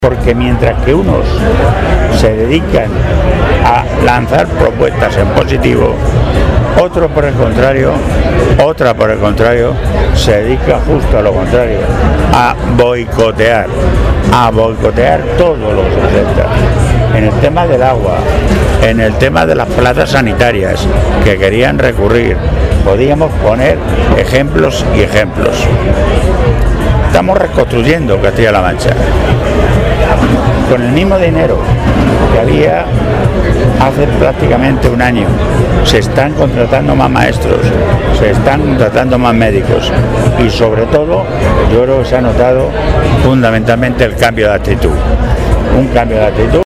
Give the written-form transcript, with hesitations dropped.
Porque mientras que unos se dedican a lanzar propuestas en positivo, otros por el contrario, se dedica justo a lo contrario, a boicotear todo lo que se presenta. En el tema del agua, en el tema de las plazas sanitarias que querían recurrir, podíamos poner ejemplos y ejemplos. Estamos reconstruyendo Castilla-La Mancha con el mismo dinero que había hace prácticamente un año. Se están contratando más maestros, se están contratando más médicos y sobre todo yo creo que se ha notado fundamentalmente el cambio de actitud. Un cambio de actitud